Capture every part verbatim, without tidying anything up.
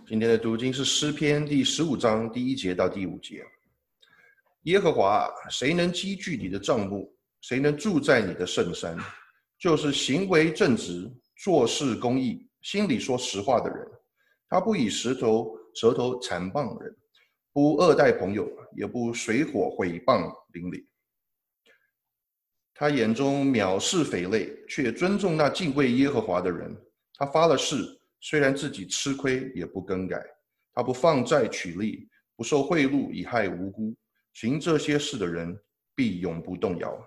今天的读经是诗篇第十五章第一节到第五节。耶和华，谁能积聚你的帐幕？谁能住在你的圣山？就是行为正直、做事公义、心里说实话的人。他不以舌头舌头残谤人，不恶待朋友，也不水火毁谤邻里。他眼中藐视匪类，却尊重那敬畏耶和华的人。他发了誓，虽然自己吃亏，也不更改。他不放债取利，不受贿赂以害无辜。行这些事的人，必永不动摇。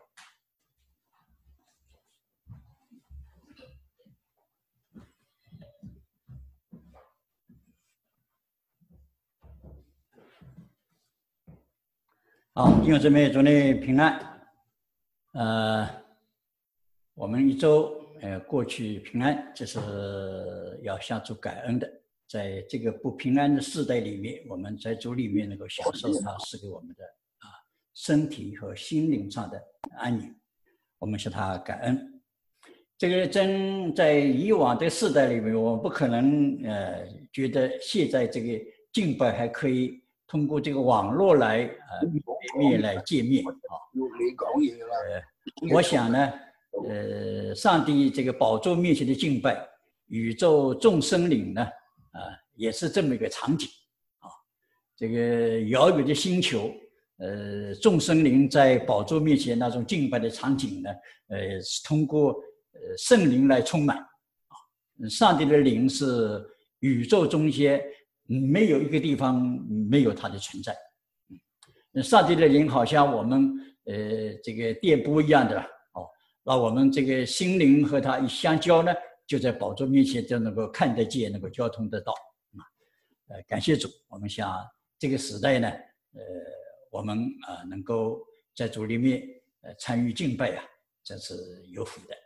好，弟兄姊妹，祝你平安。呃，我们一周呃过去平安，这是要向主感恩的。在这个不平安的世代里面，我们在主里面能够享受他赐给我们的啊身体和心灵上的安宁，我们向他感恩。这个真在以往的世代里面，我们不可能呃觉得现在这个敬拜还可以通过这个网络来呃面来见面啊。呃，我想呢，呃，上帝这个宝座面前的敬拜，宇宙众生灵呢，啊、呃，也是这么一个场景啊。这个遥远的星球，呃，众生灵在宝座面前那种敬拜的场景呢，呃，是通过呃圣灵来充满啊。上帝的灵是宇宙中间没有一个地方没有它的存在。嗯，上帝的灵好像我们呃这个电波一样的哦，那我们这个心灵和它一相交呢，就在宝座面前就能够看得见，能够交通得到啊。呃，感谢主，我们想这个时代呢，呃，我们啊、呃、能够在主里面呃参与敬拜啊，这是有福的。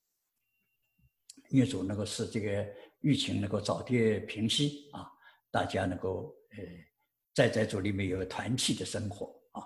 愿主能够使这个疫情能够早点平息啊，大家能够呃在在主里面有个团契的生活啊。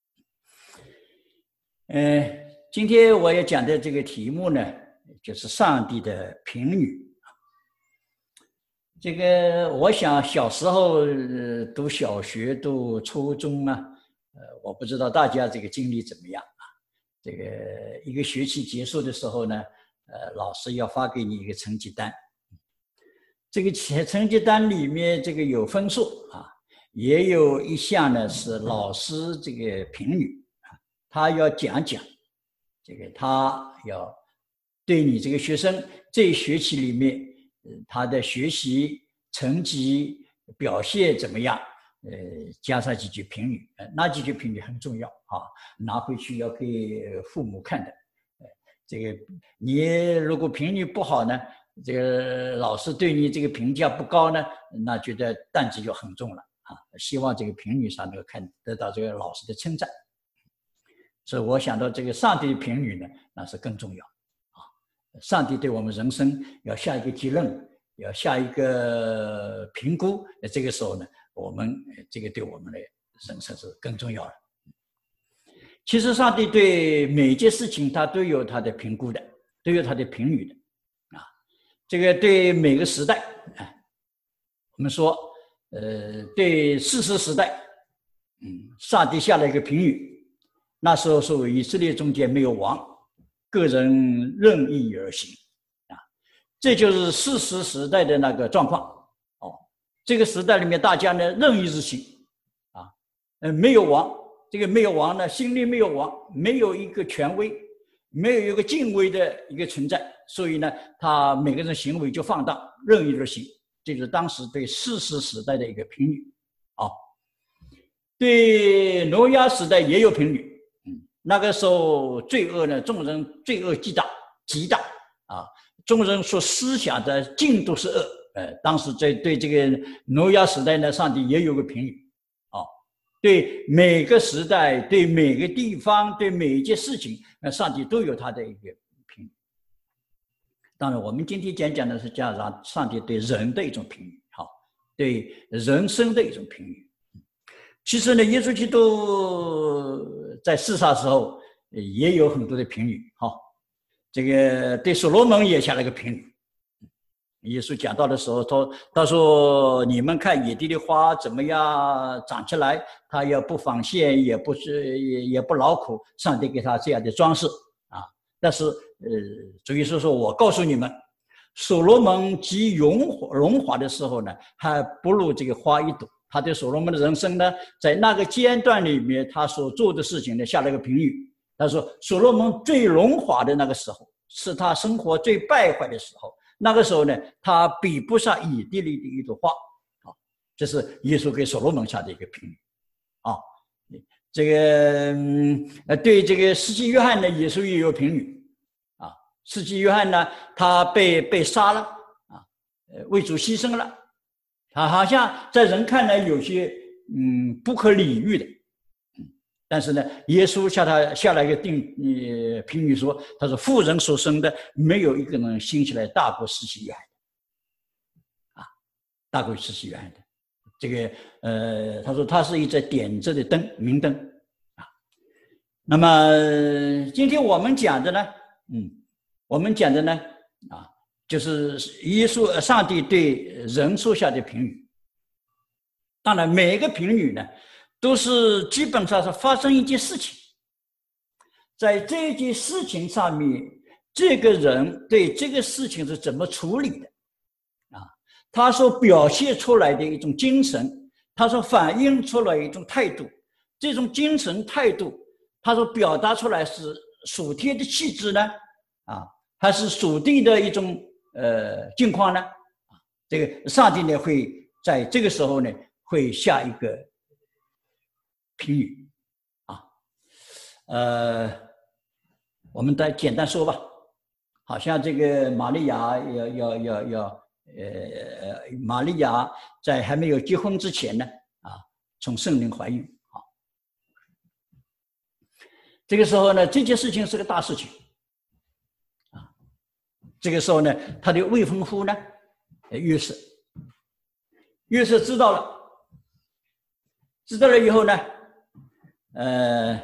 呃，今天我要讲的这个题目呢，就是上帝的评语。这个我想小时候、呃、读小学、读初中啊，呃，我不知道大家这个经历怎么样啊。这个一个学期结束的时候呢，呃，老师要发给你一个成绩单。这个成绩单里面这个有分数啊，也有一项呢是老师这个评语啊，他要讲讲这个他要对你这个学生这一学期里面，呃，他的学习成绩表现怎么样？呃，加上几句评语，呃，那几句评语很重要啊，拿回去要给父母看的。呃，这个你如果评语不好呢，这个老师对你这个评价不高呢，那觉得担子就很重了啊。希望这个评语上能够看得到这个老师的称赞。所以我想到这个上帝的评语呢，那是更重要啊。上帝对我们人生要下一个结论，要下一个评估，那这个时候呢，我们这个对我们的人生是更重要的。其实上帝对每件事情他都有他的评估的，都有他的评语的啊。这个对每个时代啊，我们说呃，对士师时代，嗯，上帝下了一个评语。那时候说以色列中间没有王，个人任意而行啊，这就是士师时代的那个状况哦。这个时代里面大家呢任意而行啊，呃，没有王，这个没有王呢，心里没有王，没有一个权威，没有一个敬畏的一个存在，所以呢，他每个人行为就放荡，任意而行，这就是当时对士师时代的一个评语啊。对挪亚时代也有评语。那个时候罪恶呢，众人罪恶极大极大啊，众人所思想的尽都是恶。呃，当时在对这个挪亚时代呢，上帝也有个评语啊，对每个时代、对每个地方、对每一件事情，那上帝都有他的一个评语。当然，我们今天讲讲的是加上上帝对人的一种评语，好，对人生的一种评语。其实呢，耶稣基督在世上的时候也有很多的评语，哈，这个对所罗门也下了个评语， 耶稣讲到的时候，他他说：“你们看野地的花怎么样长起来？它也不纺线，也不是也也不劳苦，上帝给他这样的装饰啊。但是，呃，主耶稣说：我告诉你们，所罗门极荣荣华的时候呢，还不如这个花一朵。他对所罗门的人生呢，在那个阶段里面，他所做的事情呢，下了个评语。他说，所罗门最荣华的那个时候，是他生活最败坏的时候。”那个时候呢，他比不上野地里的一朵花，啊，这是耶稣给所罗门下的一个评语，啊，这个呃，对这个施洗约翰呢，耶稣也有评语，啊，施洗约翰呢，他被被杀了，啊，呃，为主牺牲了，他好像在人看来有些嗯不可理喻的。但是呢，耶稣下他下来一个定呃评语说，他说妇人所生的没有一个人兴起来大过施洗约翰的，啊，大过施洗约翰的。这个呃，他说他是一盏点着的灯，明灯啊。那么今天我们讲的呢，嗯，我们讲的呢，啊，就是耶稣上帝对人所下的评语。当然，每一个评语呢，都是基本上是发生一件事情，在这件事情上面，这个人对这个事情是怎么处理的，啊，他所表现出来的一种精神，他所反映出来一种态度，这种精神态度，他所表达出来是属天的气质呢，啊，还是属地的一种呃境况呢？啊，这个上帝呢会在这个时候呢会下一个评语，啊，呃，我们再简单说吧。好像这个玛利亚要要要要，呃，玛利亚在还没有结婚之前呢，啊，从圣灵怀孕，啊，这个时候呢，这件事情是个大事情，啊，这个时候呢，他的未婚夫呢，约瑟，约瑟知道了，知道了以后呢。呃，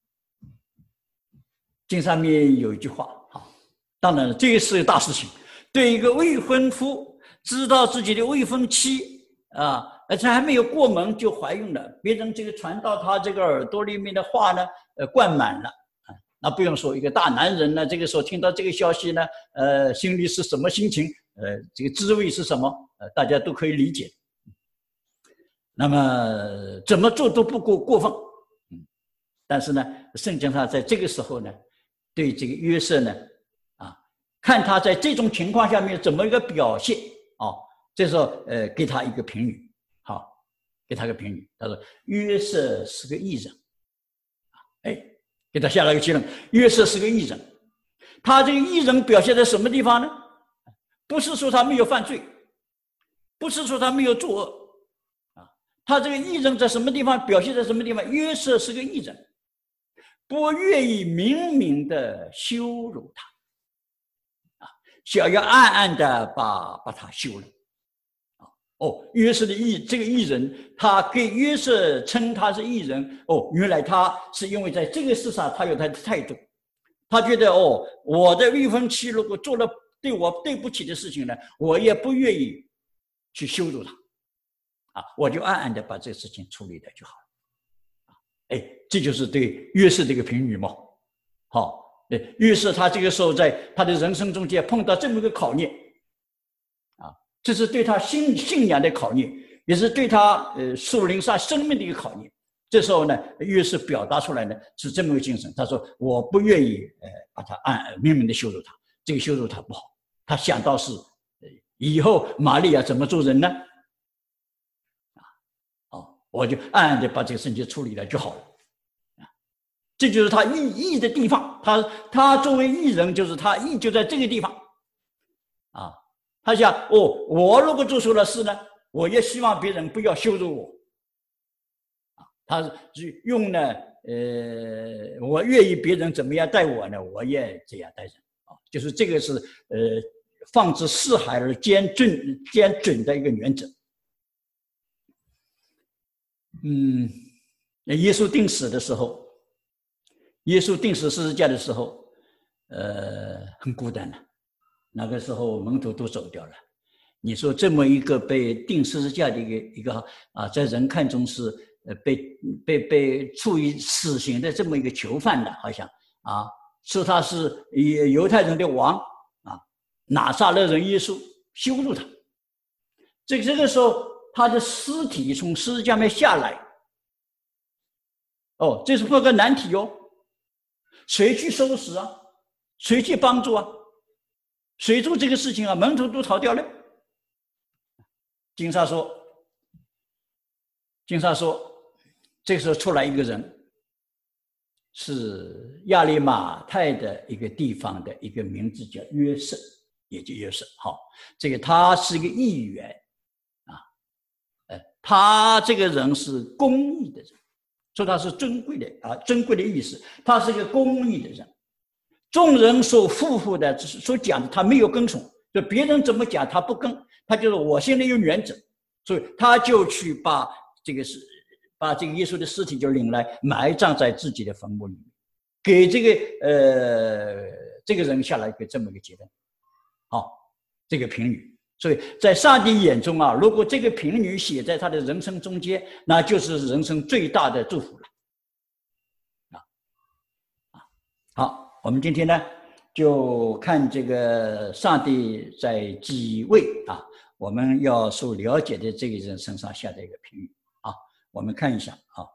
经上面有一句话啊，当然这是个大事情。对一个未婚夫知道自己的未婚妻啊，而且还没有过门就怀孕了，别人这个传到他这个耳朵里面的话呢，呃，灌满了啊。那不用说，一个大男人呢，这个时候听到这个消息呢，呃，心里是什么心情？呃，这个滋味是什么？呃，大家都可以理解。那么怎么做都不过过分。但是呢，圣经上在这个时候呢，对这个约瑟呢，啊，看他在这种情况下面怎么一个表现啊，这时候呃，给他一个评语，好，给他个评语，他说约瑟是个义人，哎，给他下了一个结论，约瑟是个义人。他这个义人表现在什么地方呢？不是说他没有犯罪，不是说他没有作恶，啊，他这个义人在什么地方表现在什么地方？约瑟是个义人。不愿意明明的羞辱他，啊，想要暗暗的把把他休了，啊，哦，约瑟的义这个义人，他给约瑟称他是义人，哦，原来他是因为在这个事上他有他的态度，他觉得哦，我的未婚妻如果做了对我对不起的事情呢，我也不愿意去羞辱他，啊，我就暗暗的把这个事情处理了就好了。哎，这就是对约瑟这个评语嘛。好，约瑟他这个时候在他的人生中间碰到这么个考验，啊，这是对他信信仰的考验，也是对他呃属灵上生命的一个考验。这时候呢，约瑟表达出来呢是这么个精神，他说我不愿意呃把他按明明的羞辱他，这个羞辱他不好。他想到是以后玛利亚怎么做人呢？我就暗暗的把这个事情处理了就好了，这就是他义义的地方。他他作为义人，就是他义就在这个地方，啊，他想哦，我如果做错了事呢，我也希望别人不要羞辱我，啊，他是用呢，呃，我愿意别人怎么样待我呢，我也这样待人，啊，就是这个是呃，放之四海而兼准兼准的一个原则。嗯，耶稣定死的时候，耶稣定死十字架的时候，呃，很孤单的。那个时候门徒都走掉了， 你说这么一个被钉十字架的一个一个啊，在人看中是呃被被被处以死刑的这么一个囚犯的，好像啊，说他是犹太人的王啊，拿撒勒人耶稣，羞辱他。这个这个时候，他的尸体从十字架面下来，哦，这是破个难题哦，谁去收拾啊？谁去帮助啊？谁做这个事情啊？门徒都逃掉了。经上说，经上说，这个时候出来一个人，是亚利马太的一个地方的一个名字叫约瑟，也就约瑟。好，这个他是一个议员啊，呃，他这个人是公义的人，说他是尊贵的啊，尊贵的意思，他是一个公义的人。众人所负负的，所讲的，他没有跟从，就别人怎么讲他不跟，他就是我现在有原则，所以他就去把这个是把这个耶稣的尸体就领来埋葬在自己的坟墓里面，给这个呃这个人下来一个这么一个结论，好，这个评语。所以在上帝眼中啊，如果这个评语写在他的人生中间，那就是人生最大的祝福了。啊啊，好。我们今天呢，就看这个上帝在几位啊，我们要所了解的这个人身上下的一个评语啊，我们看一下啊。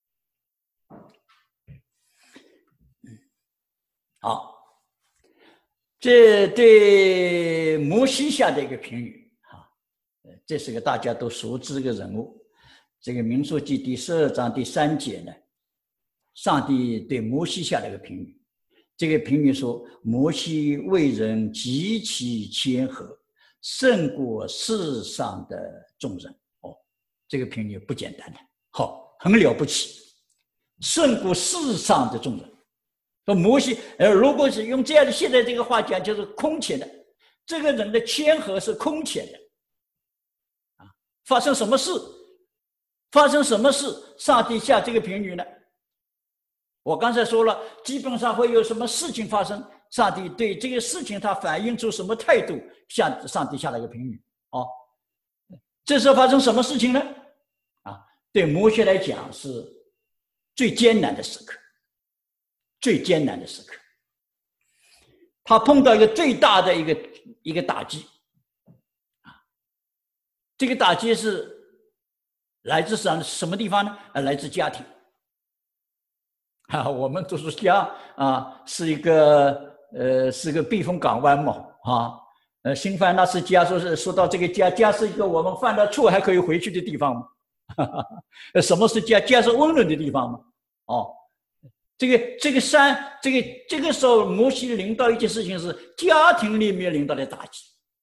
好，这对摩西下的一个评语啊，这是个大家都熟知的人物。这个民数记第十二章第三节呢，上帝对摩西下了一个评语。这个评语说，摩西为人极其谦和，胜过世上的众人。哦，这个评语不简单的，好，很了不起，胜过世上的众人。说摩西，呃，如果是用这样的现在这个话讲，就是空前的，这个人的谦和是空前的。啊，发生什么事？发生什么事？上帝下这个评语呢？我刚才说了，基本上会有什么事情发生，上帝对这个事情他反映出什么态度，向上帝下了一个评语。哦，这时候发生什么事情呢？啊，对摩西来讲是最艰难的时刻，最艰难的时刻，他碰到一个最大的一个一个打击，啊，这个打击是来自什么地方呢？啊，来自家庭。啊，我们都说家啊是一个呃是个避风港湾嘛啊，呃新翻那是家，说是说到这个家，家是一个我们犯了错还可以回去的地方嘛。什么是家？家是温暖的地方嘛。哦，这个这个山，这个这个时候摩西临到一件事情是家庭里面临到的打击，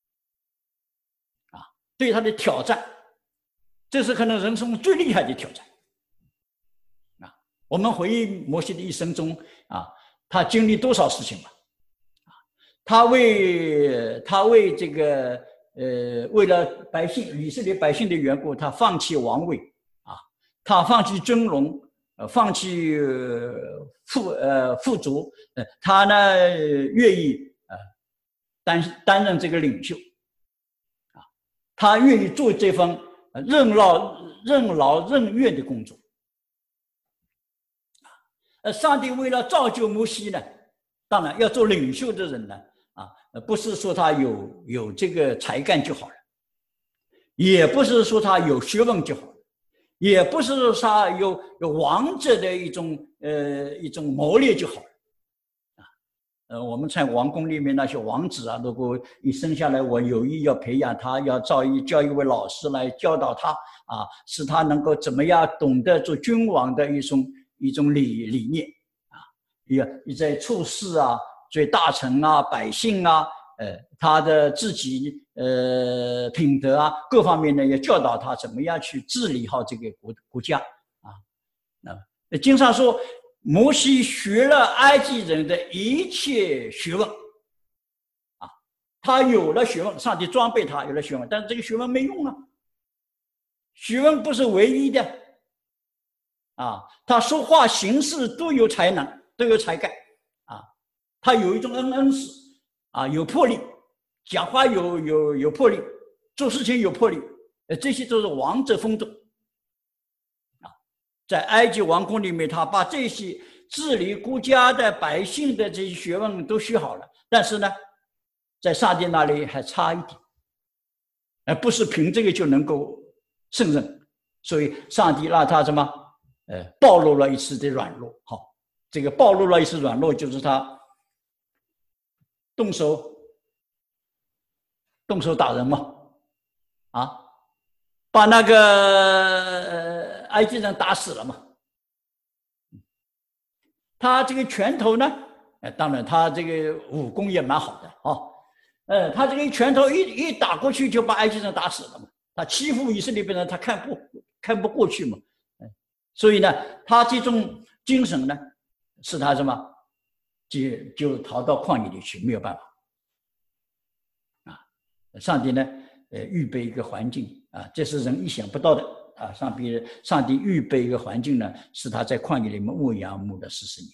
啊，对他的挑战，这是可能人生最厉害的挑战。我们回忆摩西的一生中啊，他经历多少事情了？啊，他为他为这个呃，为了百姓以色列百姓的缘故，他放弃王位啊，他放弃尊荣，呃，放弃呃富呃富足，呃，他呢愿意呃担担任这个领袖啊，他愿意做这份任劳任劳任怨的工作。呃，上帝为了造就摩西呢，当然要做领袖的人呢，啊，不是说他有有这个才干就好了，也不是说他有学问就好了，也不是说他有有王者的一种呃一种谋略就好了，啊，呃，我们在王宫里面那些王子啊，如果一生下来，我有意要培养他，要造一叫一位老师来教导他，啊，使他能够怎么样懂得做君王的一种。一种理理念啊，也也在处事啊，对大臣啊、百姓啊，呃，他的自己呃品德啊，各方面呢，也教导他怎么样去治理好这个国国家啊。那经上说，摩西学了埃及人的一切学问啊，他有了学问，上帝装备他有了学问，但是这个学问没用啊，学问不是唯一的。啊，他说话行事都有才能，都有才干，啊，他有一种恩恩师，啊，有魄力，讲话有有有魄力， 做事情有魄力，呃，这些都是王者风度啊。在埃及王宫里面，他把这些治理国家的百姓的这些学问都学好了，但是呢，在上帝那里还差一点，而不是凭这个就能够胜任，所以上帝让他什么？呃，暴露了一次的软弱。好，这个暴露了一次软弱，就是他动手动手打人嘛，啊，把那个呃埃及人打死了嘛。他这个拳头呢，呃，当然他这个武功也蛮好的啊，呃，他这个拳头一一打过去就把埃及人打死了嘛。他欺负以色列人，他看不看不过去嘛。所以呢，他这种精神呢，使他什么，就就逃到旷野里去，没有办法。啊，上帝呢，呃，预备一个环境啊，这是人意想不到的啊。上帝上帝预备一个环境呢，使他在旷野里面牧羊牧了四十年。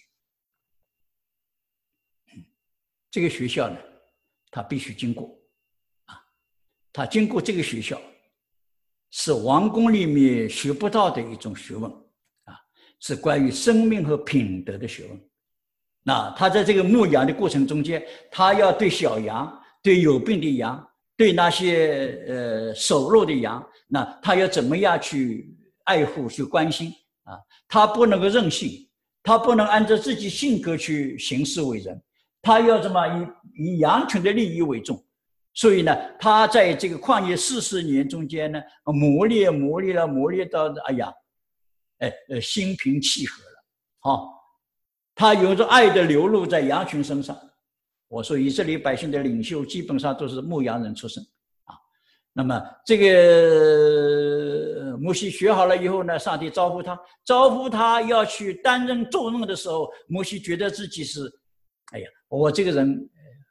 这个学校呢，他必须经过啊，他经过这个学校，是王宫里面学不到的一种学问。是关于生命和品德的学问。那他在这个牧羊的过程中间，他要对小羊、对有病的羊、对那些呃瘦弱的羊，那他要怎么样去爱护、去关心啊？他不能够任性，他不能按照自己性格去行事为人，他要怎么以以羊群的利益为重。所以呢，他在这个旷野四十年中间呢，磨练、磨练了、磨练到，哎呀。哎，呃，心平气和了，哦，他有着爱的流露在羊群身上。我说，以色列百姓的领袖基本上都是牧羊人出身啊。那么，这个摩西学好了以后呢，上帝招呼他，招呼他要去担任重任的时候，摩西觉得自己是，哎呀，我这个人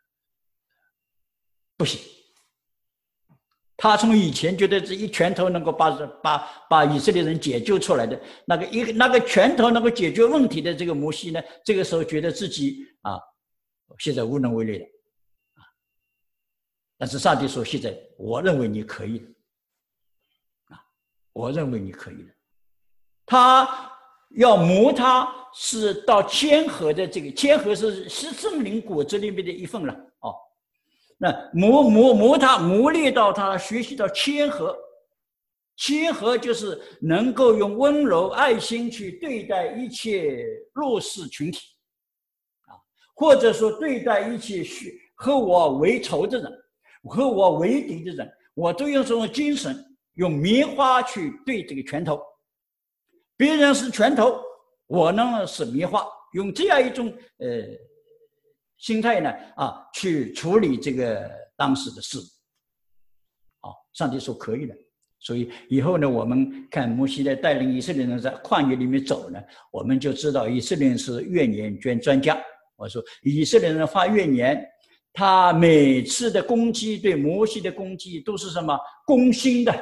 不行。他从以前觉得这一拳头能够把把把以色列人解救出来的那个一个那个拳头能够解决问题的这个摩西呢，这个时候觉得自己啊，现在无能为力了啊。但是上帝说，现在我认为你可以了啊，我认为你可以了。他要磨他是到谦和的这个谦和是是圣灵果子里面的一份了哦。那磨磨磨他磨练到他学习到谦和，谦和就是能够用温柔爱心去对待一切弱势群体啊，或者说对待一切和我为仇的人、和我为敌的人，我都用这种精神，用棉花去对这个拳头。别人是拳头，我呢是棉花，用这样一种呃。心态呢啊，去处理这个当时的事，好，上帝说可以的。所以以后呢，我们看摩西呢带领以色列人在旷野里面走呢，我们就知道以色列人是怨言捐专家。我说以色列人发怨言，他每次的攻击对摩西的攻击都是什么攻心的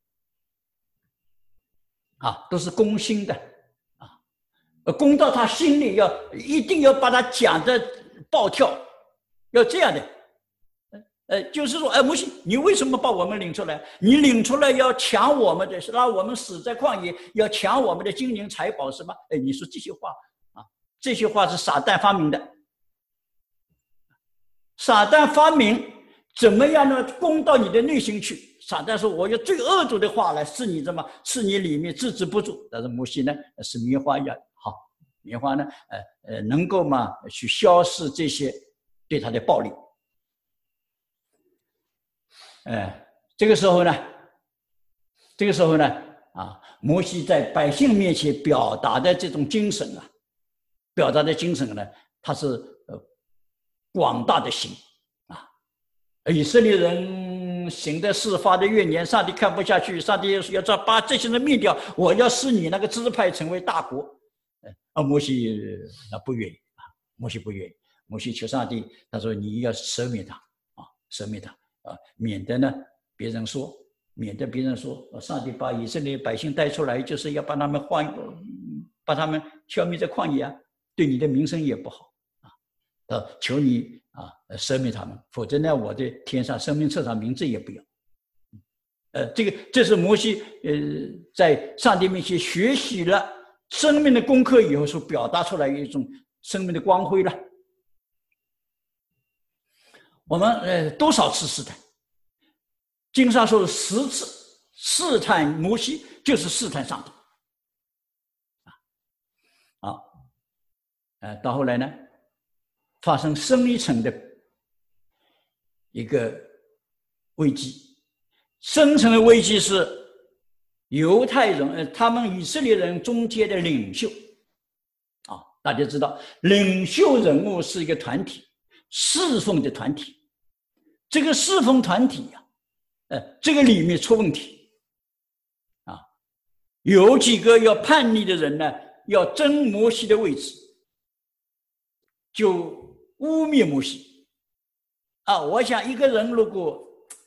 啊，都是攻心的啊，攻到他心里，要一定要把他讲的暴跳，要这样的，呃，就是说，哎，摩西，你为什么把我们领出来？你领出来要抢我们的，让我们死在旷野，要抢我们的金银财宝，是吗？哎，你说这些话啊，这些话是撒旦发明的。撒旦发明怎么样呢？攻到你的内心去。撒旦说：“我用最恶毒的话来使你怎么，使你里面制止不住。”但是摩西呢，是棉花一样好。棉花呢，呃呃，能够嘛去消逝这些对他的暴力。呃，这个时候呢，这个时候呢，啊，摩西在百姓面前表达的这种精神啊，表达的精神呢，他是呃广大的心啊，以色列人行的事发的怨言，上帝看不下去，上帝要要把这些人灭掉，我要使你那个支派成为大国。啊，摩西那不愿意啊，摩西不愿意，摩西求上帝，他说你要赦免他啊，赦免他啊，免得呢别人说，免得别人说，上帝把以色列百姓带出来，就是要把他们换，把他们消灭在旷野啊，对你的名声也不好啊，啊，求你啊赦免他们，否则呢，我的天上生命册上名字也不要。 呃，这个这是摩西呃在上帝面前学习了生命的功课以后所表达出来一种生命的光辉了。我们呃多少次试探？经上说十次试探摩西，就是试探上帝。啊，呃，到后来呢，发生深一层的一个危机。深层的危机是犹太人，呃，他们以色列人中间的领袖。啊，大家知道，领袖人物是一个团体，侍奉的团体。这个侍奉团体呀、啊，呃，这个里面出问题。啊，有几个要叛逆的人呢，要争摩西的位置，就污蔑摩西。啊，我想一个人如果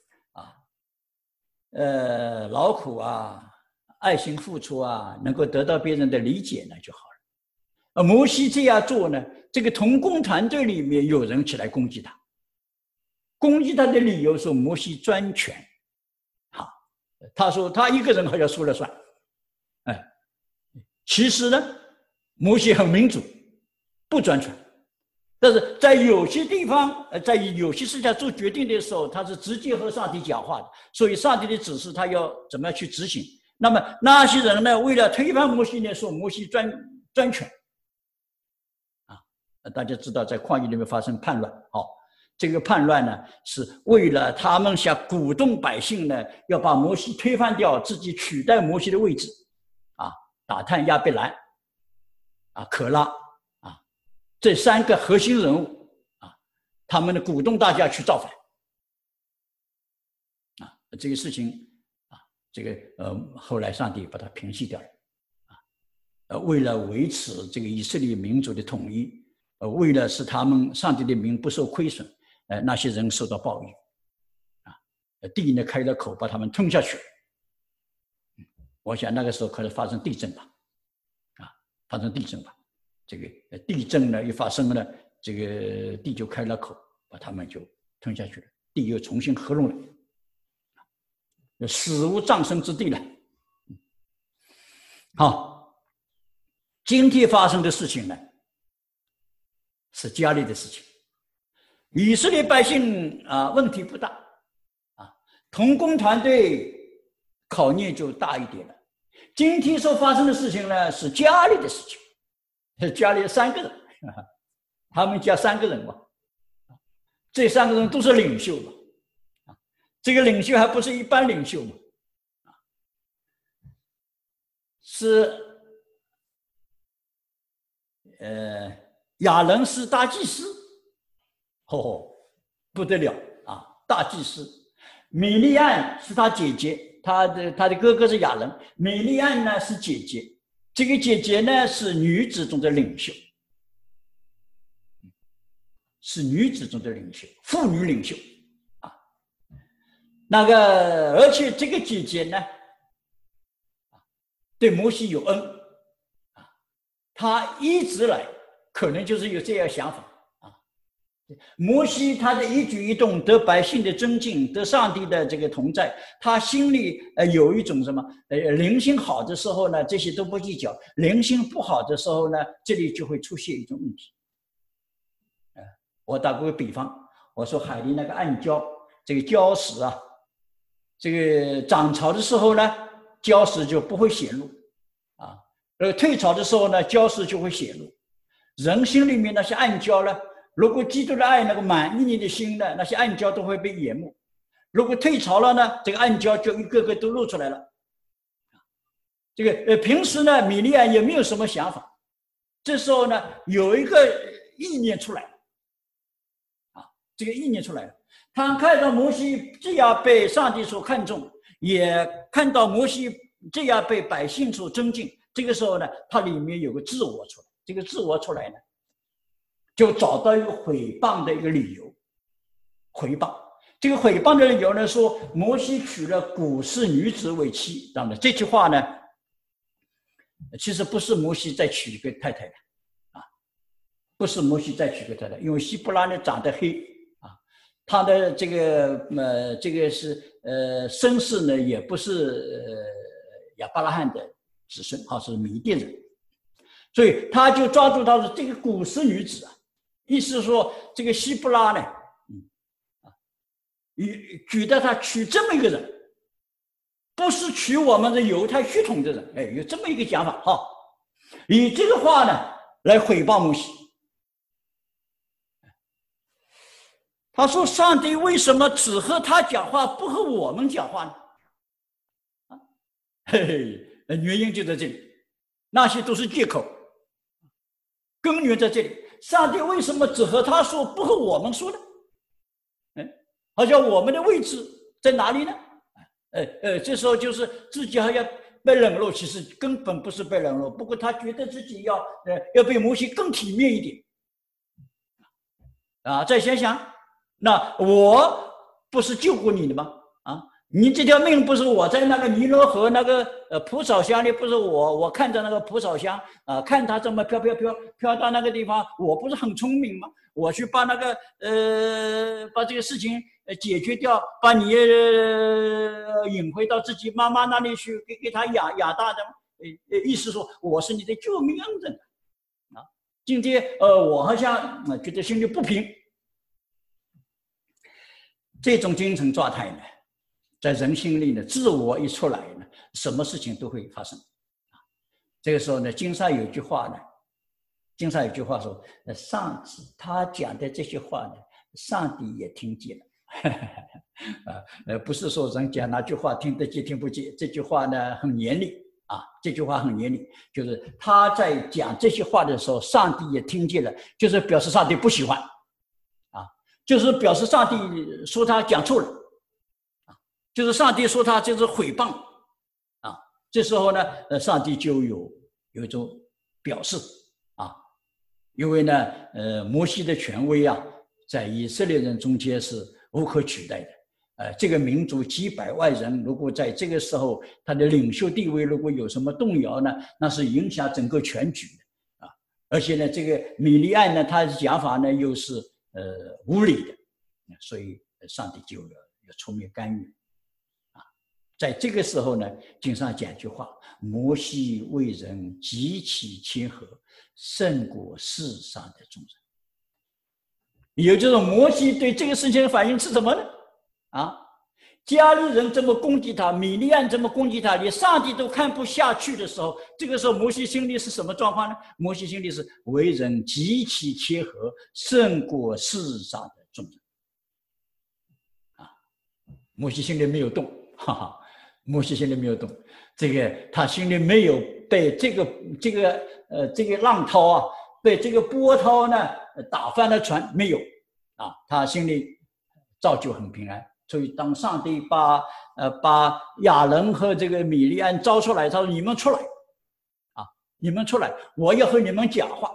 呃，劳苦啊，爱心付出啊，能够得到别人的理解呢就好了。而摩西这样做呢，这个同工团队里面有人起来攻击他，攻击他的理由是摩西专权。好，他说他一个人好像说了算。哎，其实呢，摩西很民主，不专权。但是在有些地方，呃，在有些事情做决定的时候，他是直接和上帝讲话的，所以上帝的指示他要怎么样去执行。那么那些人呢，为了推翻摩西呢，说摩西专专权。啊，大家知道在旷野里面发生叛乱，哦，这个叛乱呢，是为了他们想鼓动百姓呢，要把摩西推翻掉，自己取代摩西的位置。啊，打探亚贝兰，啊，可拉。这三个核心人物啊，他们呢鼓动大家去造反啊，这个事情啊，这个呃后来上帝把它平息掉了啊，呃为了维持这个以色列民族的统一，呃为了使他们上帝的民不受亏损，呃那些人受到报应啊，地呢开了口把他们吞下去。我想那个时候可能发生地震吧，啊，发生地震吧。这个地震呢一发生呢，这个地就开了口，把他们就吞下去了，地又重新合拢了，死无葬身之地了。好，今天发生的事情呢，是家里的事情。以色列百姓啊，问题不大啊，同工团队考验就大一点了。今天所发生的事情呢，是家里的事情。家里有三个人，他们家三个人嘛，这三个人都是领袖嘛，这个领袖还不是一般领袖嘛，是呃亚伦是大祭司，哦，不得了啊，大祭司。米利暗是他姐姐，他的他的哥哥是亚伦，米利暗呢是姐姐。这个姐姐呢是女子中的领袖，是女子中的领袖，妇女领袖啊。那个，而且这个姐姐呢，对摩西有恩啊，她一直来可能就是有这样想法啊。摩西他的一举一动得百姓的尊敬，得上帝的这个同在，他心里呃有一种什么呃灵性好的时候呢，这些都不计较；灵性不好的时候呢，这里就会出现一种问题。呃、我打过个比方，我说海里那个暗礁，这个礁石啊，这个涨潮的时候呢，礁石就不会显露啊；而退潮的时候呢，礁石就会显露。人心里面那些暗礁呢，如果基督的爱那个满溢你的心呢，那些暗礁都会被淹没；如果退潮了呢，这个暗礁就一个个都露出来了。这个呃，平时呢，米利暗也没有什么想法，这时候呢，有一个意念出来，啊，这个意念出来了，他看到摩西这样被上帝所看重，也看到摩西这样被百姓所尊敬，这个时候呢，他里面有个自我出来，这个自我出来呢，就找到一个毁谤的一个理由，毁谤。这个毁谤的理由呢，说摩西娶了古氏女子为妻。当然，这句话呢，其实不是摩西再娶一个太太的，啊，不是摩西再娶个太太，因为希伯拉呢长得黑，啊，他的这个呃这个是呃身世呢也不是呃亚伯拉罕的子孙，啊，是米甸人，所以他就抓住他的这个古时女子啊，意思是说这个希布拉呢，嗯啊，举得他娶这么一个人，不是娶我们的犹太血统的人，哎，有这么一个讲法哈，以这个话呢来毁谤摩西。他说：“上帝为什么只和他讲话，不和我们讲话呢？”啊，嘿嘿，原因就在这里，那些都是借口，根源在这里。上帝为什么只和他说，不和我们说呢？哎，好像我们的位置在哪里呢？呃呃，这时候就是自己好像被冷落，其实根本不是被冷落，不过他觉得自己要呃要比摩西更体面一点。啊，再想想。那我不是救过你的吗？啊，你这条命不是我在那个尼罗河那个呃蒲草箱里，不是我我看着那个蒲草箱啊，看它这么飘飘飘飘到那个地方，我不是很聪明吗？我去把那个呃把这个事情解决掉，把你呃引回到自己妈妈那里去，给给他养养大的吗？呃意思说我是你的救命恩人啊！今天呃我好像呃觉得心里不平。这种精神状态呢，在人心里呢，自我一出来呢，什么事情都会发生。这个时候呢，经上有句话呢，经上有句话说，上他讲的这些话呢，上帝也听见了。啊，呃，不是说人讲那句话听得见听不见，这句话呢很严厉啊，这句话很严厉，就是他在讲这些话的时候，上帝也听见了，就是表示上帝不喜欢。就是表示上帝说他讲错了，啊，就是上帝说他就是毁谤，啊，这时候呢，呃，上帝就有有一种表示，啊，因为呢，呃，摩西的权威啊，在以色列人中间是无可取代的，呃，这个民族几百万人，如果在这个时候他的领袖地位如果有什么动摇呢，那是影响整个全局的，啊，而且呢，这个米利暗呢，他的讲法呢又是。呃，无理的，所以上帝就要要出面干预，啊，在这个时候呢，经上讲句话：摩西为人极其谦和，胜过世上的众人。也就是摩西对这个事情的反应是什么呢？啊，迦勒人这么攻击他，米利暗这么攻击他，连上帝都看不下去的时候，这个时候摩西心里是什么状况呢？摩西心里是为人极其谦和，胜过世上的众人。啊，摩西心里没有动，哈哈，摩西心里没有动，这个他心里没有被这个这个呃这个浪涛啊，被这个波涛呢打翻了船，没有啊，他心里照旧很平安。所以，当上帝把呃把亚伦和这个米利暗招出来，他说：“你们出来，啊，你们出来，我要和你们讲话，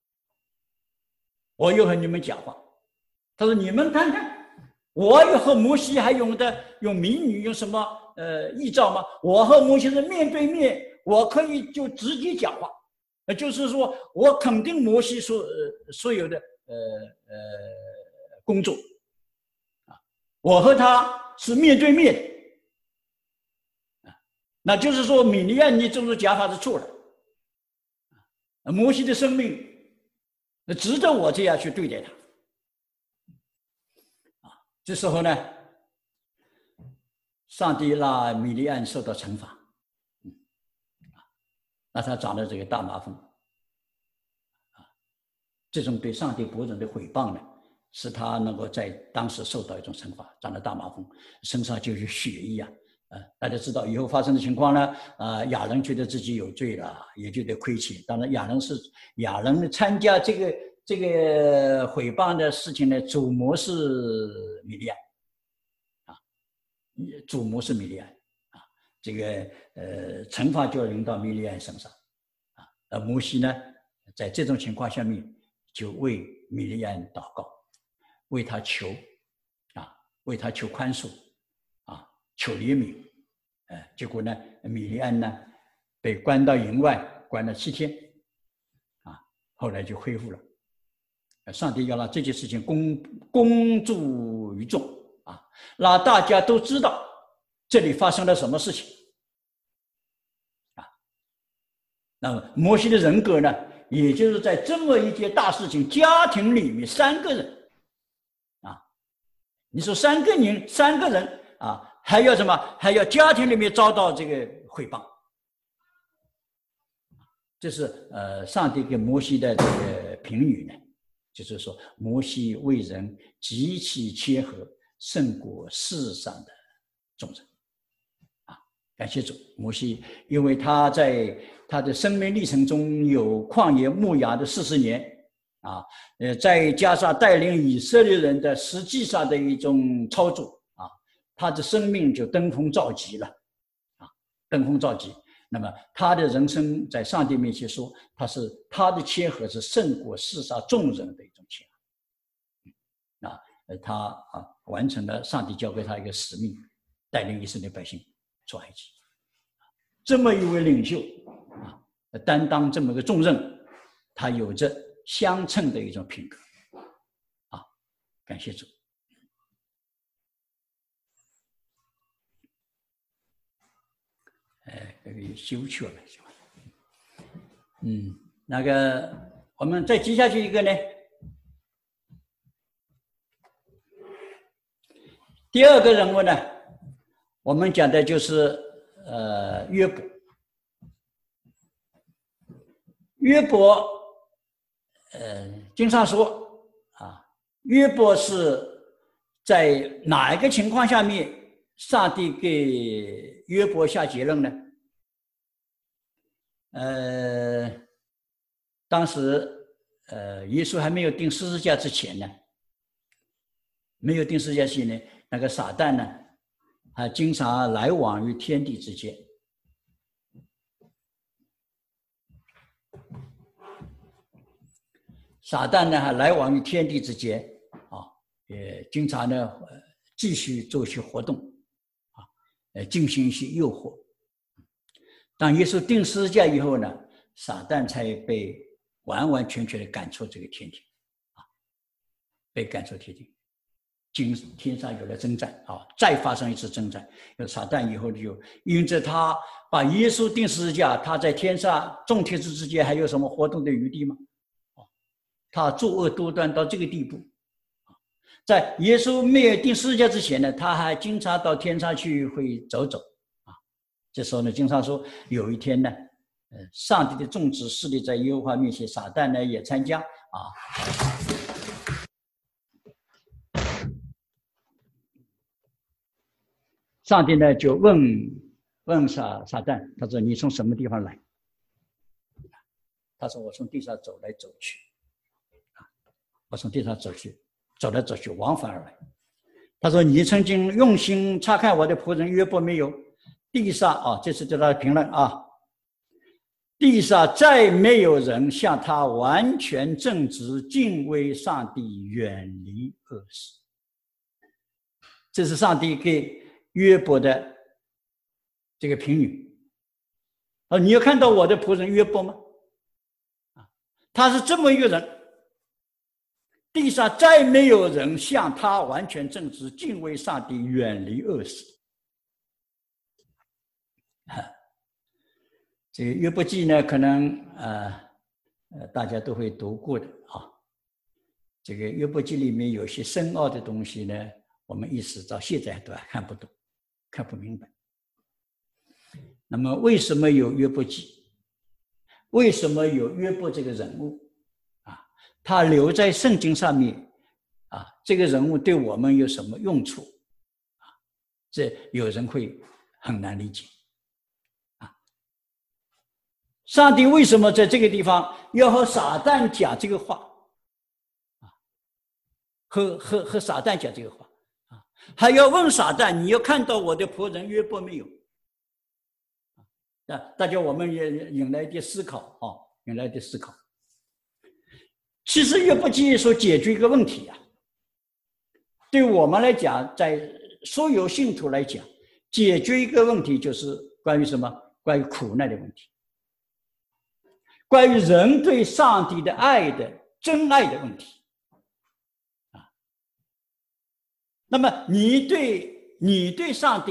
我要和你们讲话。”他说：“你们看看，我要和摩西还用的用谜语，用什么呃异兆吗？我和摩西是面对面，我可以就直接讲话，呃，就是说我肯定摩西所呃所有的呃呃工作。”我和他是面对面的，那就是说米利暗你这种讲法是错的，摩西的生命值得我这样去对待他。这时候呢，上帝让米利暗受到惩罚，那他长了这个大麻风，这种对上帝仆人的毁谤呢，使他能够在当时受到一种惩罚，长了大麻风，身上就有血液啊！呃，大家知道以后发生的情况呢，呃，亚伦觉得自己有罪了，也觉得亏欠。当然，亚伦是亚伦参加这个这个毁谤的事情呢，主谋是米利暗，啊，主谋是米利暗啊，这个呃惩罚就要临到米利暗身上，啊，而摩西呢，在这种情况下面，就为米利暗祷告。为他求，啊，为他求宽恕，啊，求怜悯，呃，结果呢，米利暗呢被关到营外，关了七天，啊，后来就恢复了。上帝要让这件事情公公诸于众，啊，让大家都知道， 这里发生了什么事情啊？那么摩西的人格呢，也就是在这么一件大事情，家庭里面三个人啊，你说三个人，三个人啊，还要什么？还要家庭里面遭到这个诽谤。这是呃，上帝给摩西的这个评语呢，就是说摩西为人极其谦和，胜过世上的众人。啊，感谢主，摩西因为他在他的生命历程中有旷野牧羊的四十年，啊，呃，再加上带领以色列人的实际上的一种操作，啊，他的生命就登峰造极了，啊，登峰造极。那么他的人生在上帝面前说，他是他的谦和是胜过世上众人的一种谦和。啊，他啊完成了上帝交给他一个使命，带领以色列百姓出埃及。这么一位领袖啊，担当这么个重任，他有着相称的一种品格。啊，感谢主。哎，这个修去了，是吧？嗯，那个我们再接下去一个呢，第二个人物呢，我们讲的就是呃约伯。约伯，呃，经常说啊，约伯是在哪一个情况下面？上帝给约伯下结论呢？呃，当时呃，耶稣还没有钉十字架之前呢，没有钉十字架之前呢，那个撒旦呢，还经常来往于天地之间。撒旦呢，还来往于天地之间啊，也经常呢继续做一些活动。呃，进行一些诱惑。当耶稣钉十字架以后呢，撒旦才被完完全全的赶出这个天庭，啊，被赶出天庭。今天上有了征战啊，再发生一次征战，有撒旦以后就因着他把耶稣钉十字架，他在天上众天使之间还有什么活动的余地吗？啊，他作恶多端到这个地步。在耶稣没有钉十字架之前呢，他还经常到天上去会走走啊。这时候呢，经常说有一天呢，呃，上帝的众子势力在耶和华面前，撒旦呢也参加啊。上帝呢就问问撒撒旦，他说：“你从什么地方来？”他说：“我从地上走来走去，啊，我从地上走去。”走来走去，往返而来。他说：“你曾经用心察看我的仆人约伯没有？地上啊，这是对他的评论啊。地上再没有人像他完全正直，敬畏上帝，远离恶事。”这是上帝给约伯的这个评语。啊，你有看到我的仆人约伯吗？啊，他是这么一个人。地上再没有人像他完全正直，敬畏上帝，远离恶事。这个约伯记呢，可能呃呃大家都会读过的啊。这个约伯记里面有些深奥的东西呢，我们一直到现在都还看不懂，看不明白。那么为什么有约伯记？为什么有约伯这个人物？他留在圣经上面啊，这个人物对我们有什么用处啊？这有人会很难理解啊。上帝为什么在这个地方要和撒旦讲这个话啊？和和和撒旦讲这个话啊？还要问撒旦：“你要看到我的仆人约伯没有？”啊，大家我们也引来一点思考啊，引来一点思考。其实约伯记所解决一个问题啊，对我们来讲，在所有信徒来讲，解决一个问题就是关于什么？关于苦难的问题，关于人对上帝的爱的真爱的问题啊。那么你对你对上帝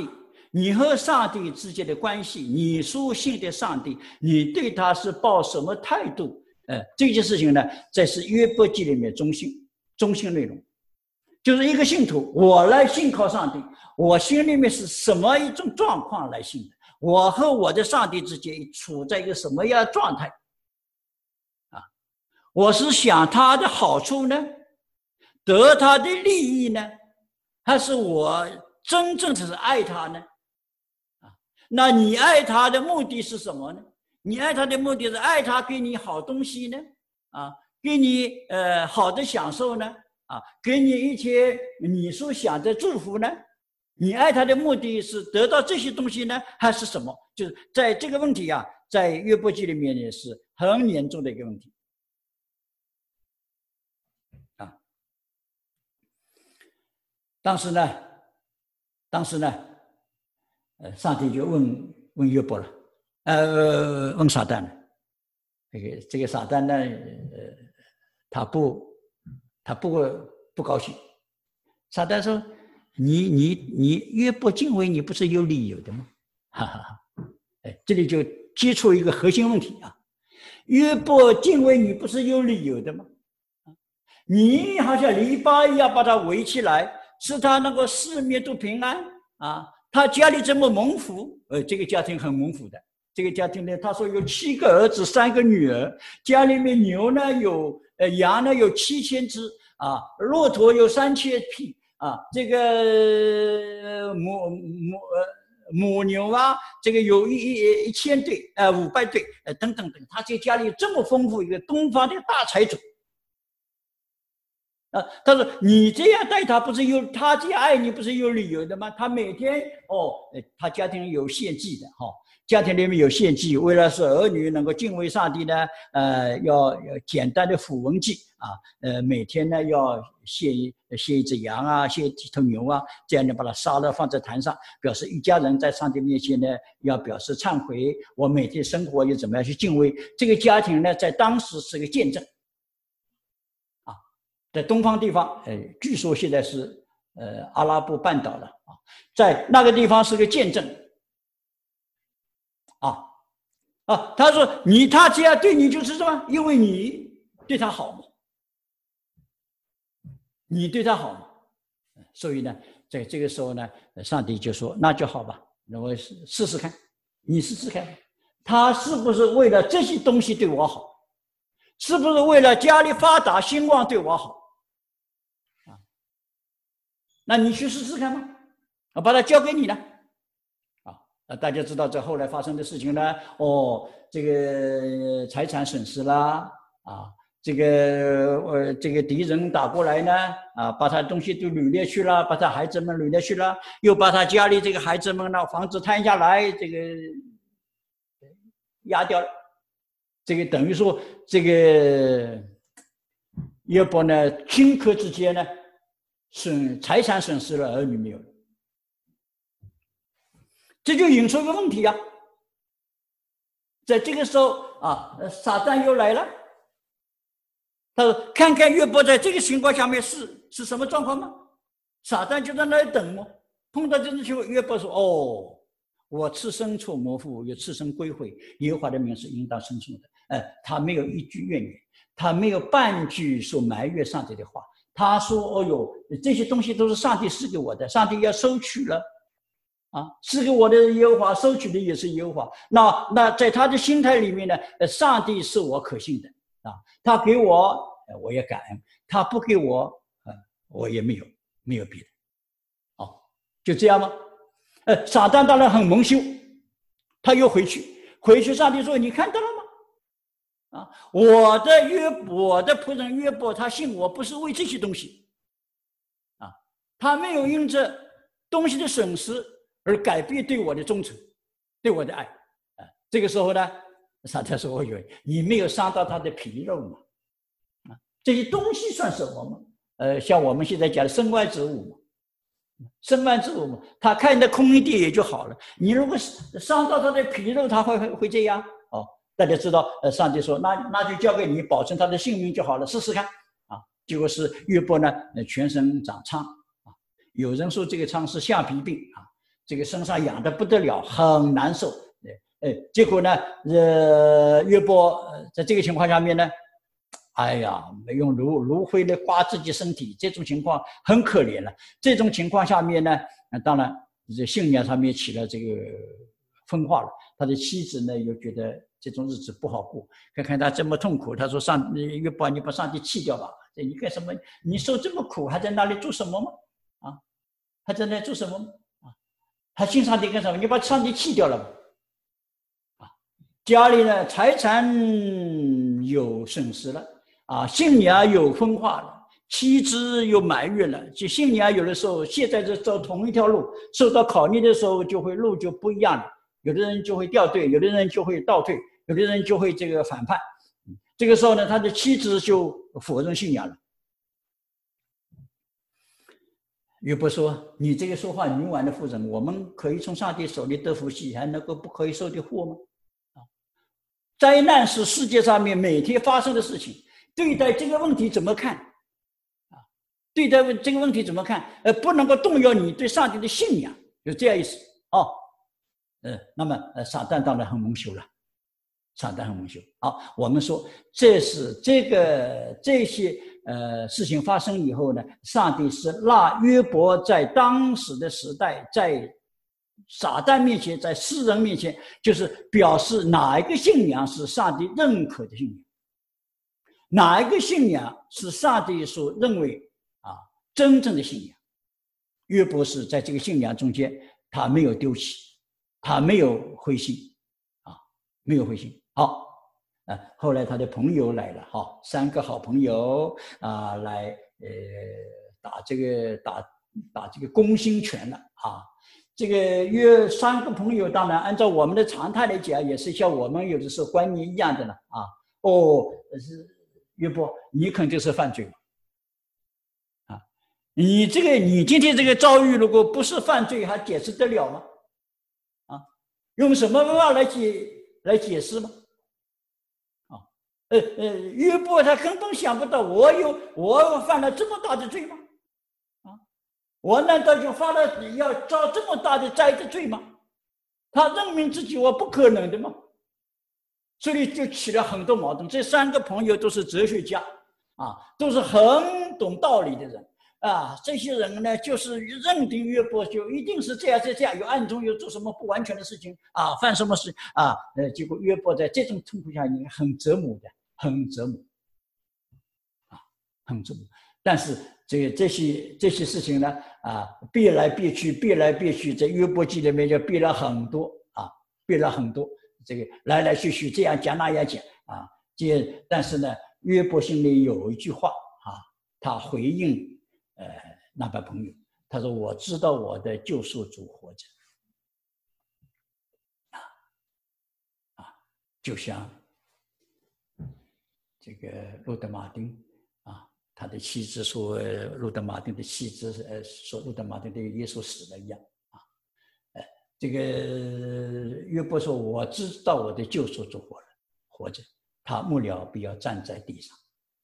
你和上帝之间的关系，你所信的上帝，你对他是抱什么态度？呃，这件事情呢，这是约伯记里面中心中心内容，就是一个信徒，我来信靠上帝，我心里面是什么一种状况来信的？我和我的上帝之间处在一个什么样的状态？啊，我是想他的好处呢，得他的利益呢，还是我真正的是爱他呢？啊，那你爱他的目的是什么呢？你爱他的目的是爱他给你好东西呢？啊，给你呃好的享受呢？啊，给你一些你所想的祝福呢？你爱他的目的是得到这些东西呢，还是什么？就是在这个问题啊，在约伯记里面也是很严重的一个问题啊。当时呢，当时呢，呃，上帝就问问约伯了，呃，问撒旦了。这个这个撒旦呢，呃，他不，他不不高兴。撒旦说：“你你你约伯敬畏你不是有理由的吗？”哈哈哈！哎，这里就接触一个核心问题啊。约伯敬畏你不是有理由的吗？你好像篱笆一样把他围起来，使他能够四面都平安啊。他家里这么蒙福，呃，这个家庭很蒙福的。这个家庭呢，他说有七个儿子，三个女儿，家里面牛呢有，呃，羊呢有七千只啊，骆驼有三千匹啊，这个母母呃母牛啊，这个有一一一千对，呃，五百对，呃，等等等，他这家里这么丰富，一个东方的大财主。啊，他说你这样待他不是有他这样爱你不是有理由的吗？他每天哦，他家庭有献祭的哈、哦，家庭里面有献祭，为了使儿女能够敬畏上帝呢，呃，要要简单的符文祭啊，呃，每天呢要献献一只羊啊，献几头牛啊，这样呢把它杀了放在坛上，表示一家人在上帝面前呢要表示忏悔，我每天生活又怎么样去敬畏这个家庭呢，在当时是个见证。在东方地方，呃，据说现在是呃阿拉伯半岛了啊，在那个地方是个见证，啊啊，他说你他这样对你就是什么？因为你对他好嘛，你对他好嘛，所以呢，在这个时候呢，上帝就说那就好吧，那我试试看，你试试看，他是不是为了这些东西对我好？是不是为了家里发达兴旺对我好？那你去试试看吗？我把它交给你了，啊，那大家知道这后来发生的事情呢？哦，这个财产损失啦，啊，这个呃，这个敌人打过来呢，啊，把他东西都掳掠去了，把他孩子们掳掠去了，又把他家里这个孩子们呢，房子摊下来，这个压掉了，这个等于说这个约伯呢，顷刻之间呢。损财产损失了，儿女没有了，这就引出一个问题啊！在这个时候啊，撒旦又来了。他说：“看看约伯在这个情况下面是是什么状况吗？”撒旦就在那里等嘛。碰到这种情况，约伯说：“哦，我赤身出魔父，又赤身归回，耶和华的名是应当称颂的。”哎，他没有一句怨言，他没有半句说埋怨上帝的话。他说：“哦呦，这些东西都是上帝赐给我的，上帝要收取了，啊，赐给我的耶和华，收取的也是耶和华。那那在他的心态里面呢，上帝是我可信的啊，他给我，我也感恩；他不给我，啊，我也没有没有别的。哦，就这样吗？呃，撒旦当然很蒙羞，他又回去，回去上帝说：你看到了吗？”啊，我的约我的仆人约伯，他信我不是为这些东西，啊，他没有因着东西的损失而改变对我的忠诚，对我的爱，啊，这个时候呢，撒旦说：“我以为你没有伤到他的皮肉嘛，啊，这些东西算什么嘛？呃，像我们现在讲的身外之物嘛，身外之物嘛，他看的空一点也就好了。你如果伤到他的皮肉，他会会会这样哦。”大家知道，呃，上帝说，那那就交给你，保证他的性命就好了，试试看啊。结果是约伯呢，呃，全身长疮啊。有人说这个疮是橡皮病啊， 这个身上痒得不得了，很难受。哎，结果呢，呃，约伯在这个情况下面呢，哎呀，用炉炉灰来刮自己身体，这种情况很可怜了。这种情况下面呢，当然这信仰上面起了这个分化了。他的妻子呢，又觉得这种日子不好过，看看他这么痛苦，他说：“上约伯，你把上帝弃掉吧！你干什么？你受这么苦，还在那里做什么吗？啊，还在那里做什么吗？啊，还信上帝干什么？你把上帝弃掉了吧！啊，家里呢财产有损失了，啊，信仰有分化了。”妻子又埋怨了，就信仰有的时候现在是走同一条路，受到考验的时候就会路就不一样了。有的人就会掉队，有的人就会倒退，有的人就会这个反叛。这个时候呢，他的妻子就否认信仰了。约伯说：“你这个说话冥顽的妇人，我们可以从上帝手里得福气，还能够不可以受的祸吗？”啊，灾难是世界上面每天发生的事情，对待这个问题怎么看？啊，对待这个问题怎么看？呃，不能够动摇你对上帝的信仰，就这样意思哦。呃，那么呃，撒旦当然很蒙羞了，撒旦很蒙羞。好，我们说这是这个这些呃事情发生以后呢，上帝是让约伯在当时的时代，在撒旦面前，在世人面前，就是表示哪一个信仰是上帝认可的信仰，哪一个信仰是上帝所认为啊真正的信仰。约伯是在这个信仰中间，他没有丢弃。他没有灰心，啊，没有灰心。好，啊，后来他的朋友来了，哈、哦，三个好朋友啊，来呃打这个打打这个攻心拳了啊。这个约三个朋友，当然按照我们的常态来讲，也是像我们有的时候观念一样的了啊。哦，是约伯，你肯定是犯罪了，啊，你这个你今天这个遭遇，如果不是犯罪，还解释得了吗？用什么办法来解来解释吗？啊，呃呃，约伯他根本想不到，我有我犯了这么大的罪吗？啊，我难道就犯了要遭这么大的灾的罪吗？他认明自己我不可能的吗？所以就起了很多矛盾。这三个朋友都是哲学家啊，都是很懂道理的人。啊，这些人呢，就是认定约伯就一定是这样这样，有暗中有做什么不完全的事情啊，犯什么事啊？呃，结果约伯在这种痛苦下，你很折磨的，很折磨，啊，很折磨。但是这这些这些事情呢，啊，变来变去，变来变去，在约伯记里面就变了很多啊，变了很多，这个来来去去，这样讲那样讲啊，这但是呢，约伯心里有一句话啊，他回应。呃，那帮朋友，他说：“我知道我的救赎主活着。”啊啊，就像这个路德马丁啊，他的妻子说，路德马丁的妻子呃说路德马丁对耶稣死了一样啊。呃，这个约伯说：“我知道我的救赎主活了，活着，他末了必要站在地上。”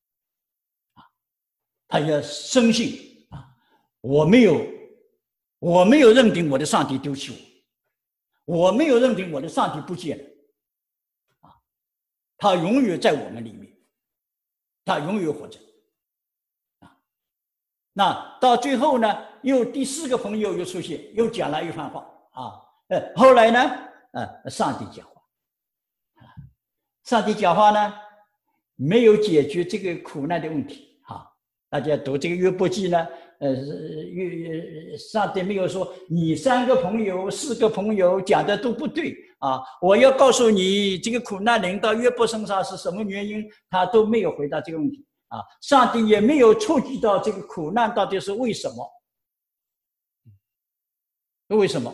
他要深信啊，我没有，我没有认定我的上帝丢弃我，我没有认定我的上帝不见了，啊，他永远在我们里面，他永远活着，啊，那到最后呢，又第四个朋友又出现，又讲了一番话啊，呃，后来呢，呃，上帝讲话，啊，上帝讲话呢，没有解决这个苦难的问题。大家读这个约伯记呢，呃，约上帝没有说你三个朋友、四个朋友讲的都不对啊！我要告诉你，这个苦难临到约伯身上是什么原因，他都没有回答这个问题啊！上帝也没有触及到这个苦难到底是为什么？为什么？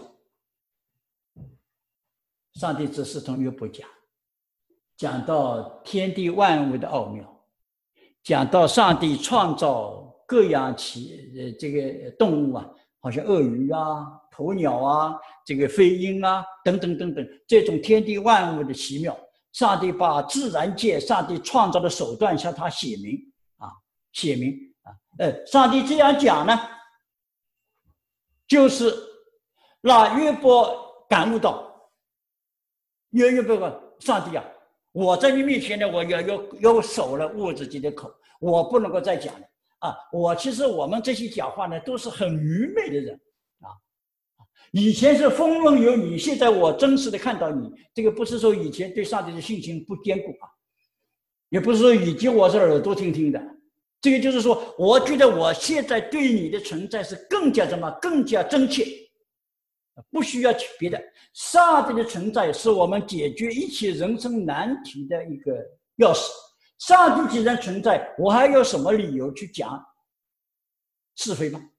上帝只是同约伯讲，讲到天地万物的奥妙。讲到上帝创造各样其呃这个动物啊，好像鳄鱼啊、鸵鸟啊、这个飞鹰啊等等等等，这种天地万物的奇妙，上帝把自然界上帝创造的手段向他写明啊，写明啊，呃，上帝这样讲呢，就是那约伯感悟到，约约伯说：“上帝啊，我在你面前呢，我要要要守了握自己的口，我不能够再讲了啊！我其实我们这些讲话呢，都是很愚昧的人啊。以前是风闻有你，现在我真实的看到你。这个不是说以前对上帝的信心不坚固啊，也不是说以前我是耳朵听听的。这个就是说，我觉得我现在对你的存在是更加什么，更加真切。”不需要别的，上帝的存在是我们解决一切人生难题的一个钥匙。上帝既然存在，我还有什么理由去讲是非吗？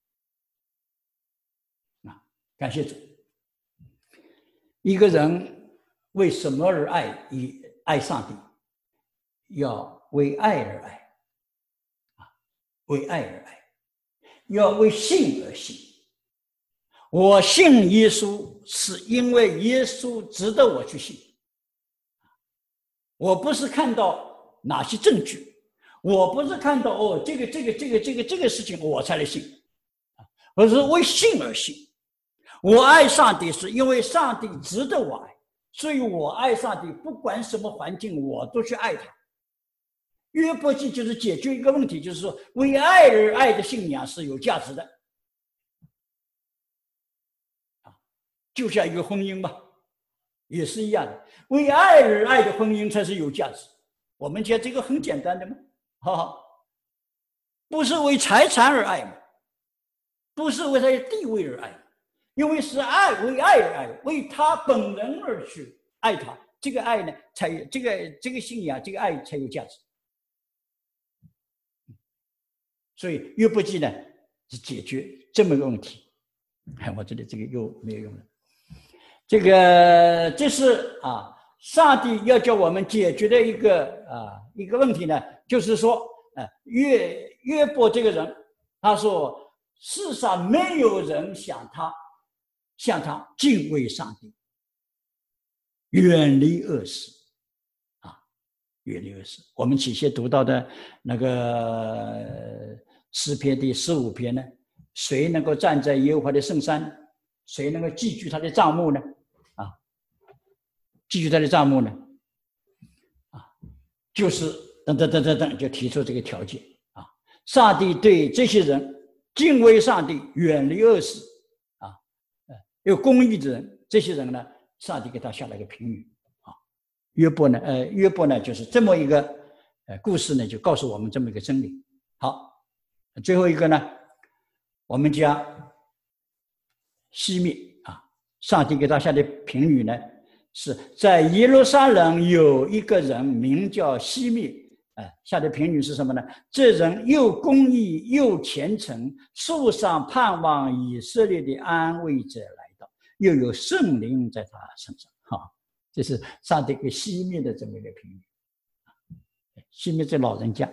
啊，感谢主。一个人为什么而爱？以爱上帝，要为爱而爱，啊，为爱而爱，要为信而信。我信耶稣是因为耶稣值得我去信，我不是看到哪些证据，我不是看到哦这个这个这个这个这个事情我才来信，而是为信而信。我爱上帝是因为上帝值得我爱，所以我爱上帝，不管什么环境我都去爱他。约伯记就是解决一个问题，就是说为爱而爱的信仰是有价值的。就像一个婚姻吧，也是一样的，为爱而爱的婚姻才是有价值。我们讲这个很简单的嘛，哈，不是为财产而爱嘛，不是为他的地位而爱，因为是爱，为爱而爱，为他本人而去爱他，这个爱呢，才有这个这个信仰，这个爱才有价值。所以约伯记呢是解决这么个问题。看我这里这个又没有用了。这个这是啊，上帝要叫我们解决的一个啊一个问题呢，就是说，啊，约约伯这个人，他说世上没有人像他，像他敬畏上帝，远离恶事，啊，远离恶事。我们起先读到的那个诗篇第十五篇呢，谁能够站在耶和华的圣山？谁能够记住他的帐幕呢？啊，记住他的帐幕呢？啊，就是等等等等等，就提出这个条件啊。上帝对这些人敬畏上帝，远离恶事啊，有公义的人，这些人呢，上帝给他下了一个评语啊。约伯呢，呃，约伯呢，就是这么一个呃故事呢，就告诉我们这么一个真理。好，最后一个呢，我们讲西灭啊，上帝给他下的评语呢，是在耶路撒冷有一个人名叫西灭，啊，下的评语是什么呢？这人又公义又虔诚，树上盼望以色列的安慰者来到，又有圣灵在他身上。哈、啊，这是上帝给西灭的这么一个评语。西灭这老人家，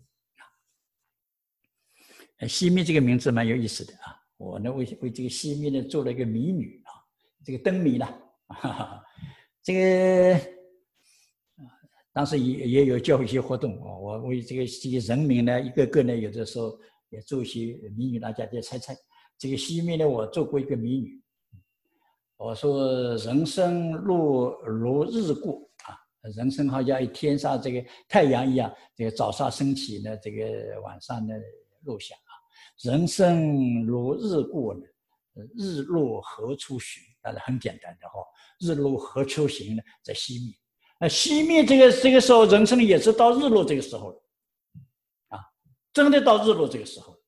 西灭这个名字蛮有意思的啊。我呢为为这个西密呢做了一个谜语啊，这个灯谜呢，哈哈，这个当时也也有教一些活动啊，我为这个这些人名呢，一个个呢，有的时候也做一些谜语，大家再猜猜。这个西密呢，我做过一个谜语，我说人生若如日过啊，人生好像天上这个太阳一样，这个早上升起呢，这个晚上呢落下。人生如日过呢，日落何处寻？当然很简单的哈、哦，日落何处寻呢？在西灭。那西灭这个这个时候，人生也是到日落这个时候了，啊，真的到日落这个时候。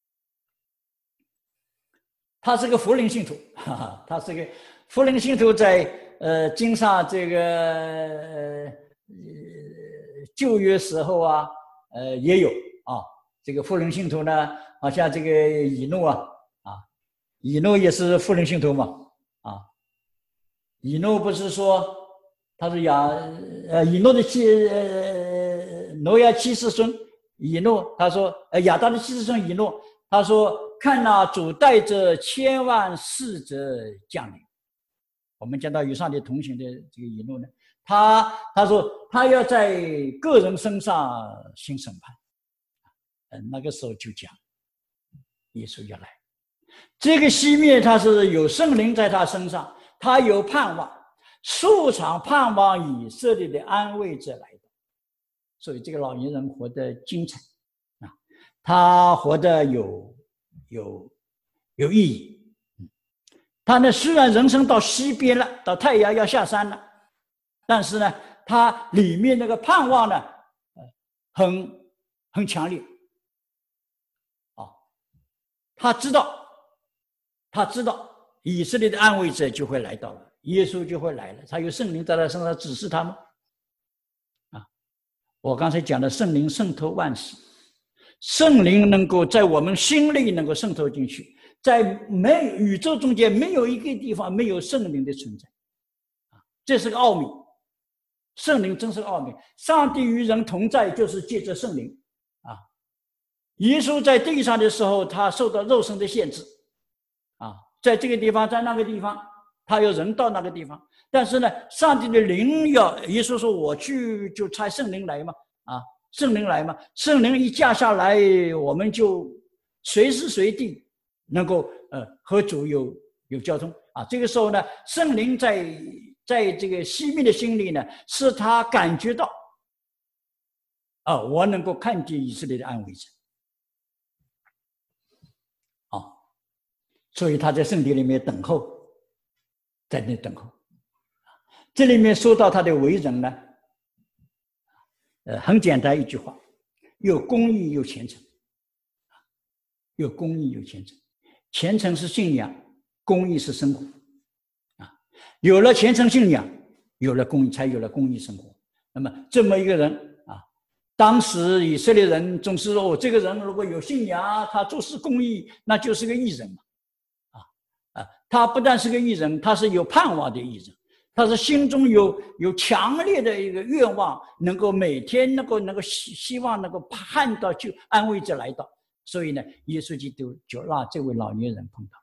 他是个福临信徒，哈哈，他是个福临信徒在，在呃经上这个呃旧约时候啊，呃也有啊，这个福临信徒呢。好像这个以诺啊，啊，以诺也是福临信徒嘛，啊，以诺不是说他是亚呃以诺的妻呃挪亚七世孙以诺，他说呃亚当的七世孙以诺，他说看哪，主带着千万使者降临。我们讲到与上帝同行的这个以诺呢，他他说他要在个人身上行审判，呃那个时候就讲。耶稣要来， 这个西面他是有圣灵在他身上，他有盼望，素常盼望以色列的安慰者来到。所以这个老年人活得精彩啊，他活得有有有意义。他呢，虽然人生到西边了，到太阳要下山了，但是呢，他里面那个盼望呢，很很强烈。啊，他知道，他知道以色列的安慰者就会来到了，耶稣就会来了，他有圣灵在他身上指示他们。啊，我刚才讲的圣灵渗透万事，圣灵能够在我们心里能够渗透进去。在没宇宙中间没有一个地方没有圣灵的存在，这是个奥秘。圣灵真是个奥秘。上帝与人同在，就是借着圣灵啊。耶稣在地上的时候，他受到肉身的限制啊，在这个地方，在那个地方，他有人到那个地方。但是呢，上帝的灵要，耶稣说：“我去就差圣灵来嘛，啊，圣灵来嘛，圣灵一降下来，我们就随时随地。”能够呃和主有有交通啊，这个时候呢，圣灵在在这个西面的心里呢，使他感觉到啊，我能够看见以色列的安慰者啊，所以他在圣殿里面等候，在那等候。这里面说到他的为人呢，呃，很简单一句话：有公义，有虔诚，有公义，有虔诚。虔诚是信仰，公义是生活啊！有了虔诚信仰，有了公义，才有了公义生活。那么这么一个人啊，当时以色列人总是说：“哦，这个人如果有信仰，他做事公义，那就是个义人嘛。”啊啊，他不但是个义人，他是有盼望的义人，他是心中有有强烈的一个愿望，能够每天能够能够希希望能够盼到就安慰者来到。所以呢，耶稣基督就让这位老年人碰到。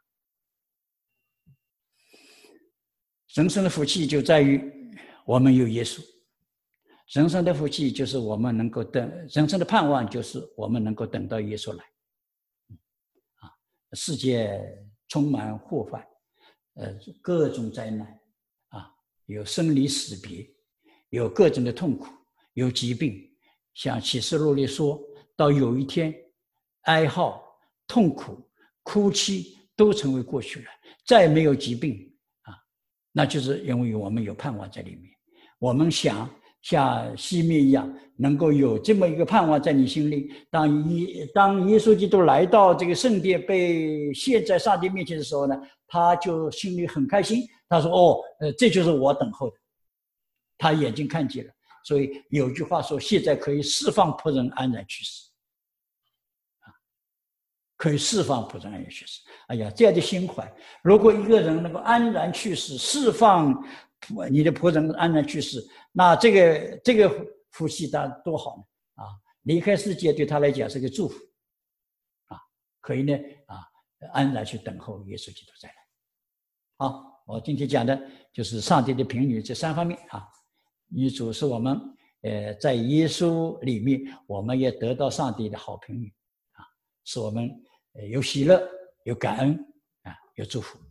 人生的福气就在于我们有耶稣，人生的福气就是我们能够等，人生的盼望就是我们能够等到耶稣来。啊，世界充满祸患，呃，各种灾难，啊，有生离死别，有各种的痛苦，有疾病。像启示录里说到，有一天。哀号、痛苦、哭泣都成为过去了，再没有疾病啊，那就是因为我们有盼望在里面。我们想像西面一样，能够有这么一个盼望在你心里。当耶当耶稣基督来到这个圣殿，被献在上帝面前的时候呢，他就心里很开心。他说：“哦，呃，这就是我等候的。”他眼睛看见了，所以有句话说：“现在可以释放仆人安然去世。”可以释放仆人安然去世。哎呀，这样的心怀，如果一个人能够安然去世，释放你的仆人安然去世，那这个这个福气他多好呢！啊，离开世界对他来讲是个祝福，啊，可以呢啊，安然去等候耶稣基督再来。好，我今天讲的就是上帝的评语这三方面啊。女主是我们呃在耶稣里面，我们也得到上帝的好评语啊，使我们有喜乐，有感恩啊，有祝福。